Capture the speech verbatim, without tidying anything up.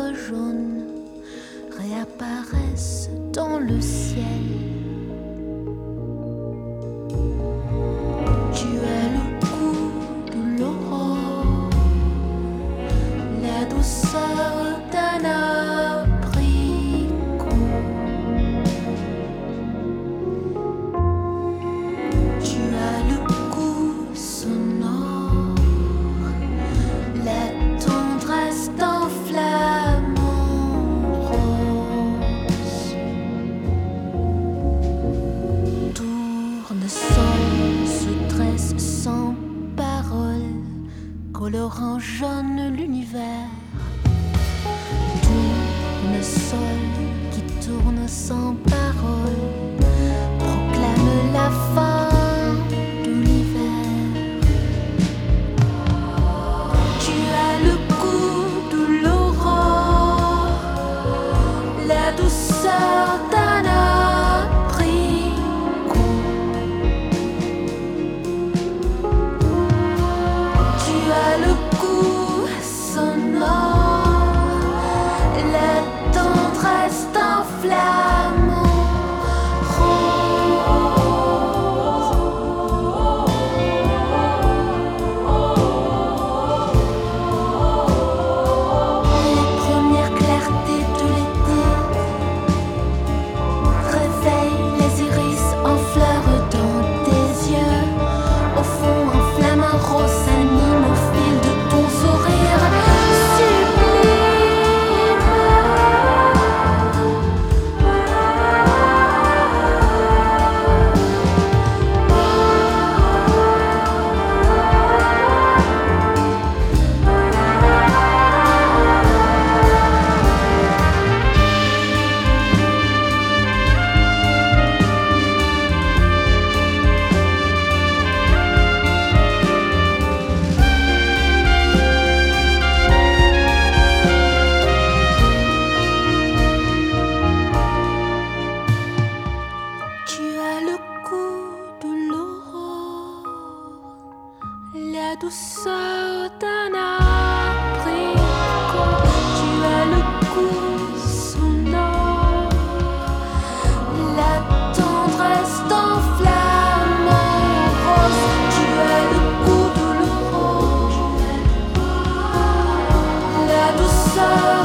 fleurs jaunes réapparaissent dans le ciel. Tu as le goût de l'aurore, la douceur d'un abricot. Tu as le goût sonore, la tendresse d'un flamant rose. Tournesol se dresse sans parole, colorant jaune l'univers. Tournesol qui tourne sans parole, proclame la fin de l'hiver. Tu as le goût de l'aurore, la douceur d'un abricot. Tu as le goût sonore, la tendresse d'un flamant rose. Les premières clartés de l'été réveillent les iris en fleurs dans tes yeux. Au fond, un flamant rose s'anime au fil de ton sourire sublime. Tu as le goût de l'aurore, la douceur d'un abricot. Tu as le goût sonore, la tendresse d'un flamant rose. Tu as le goût de l'aurore, la douceur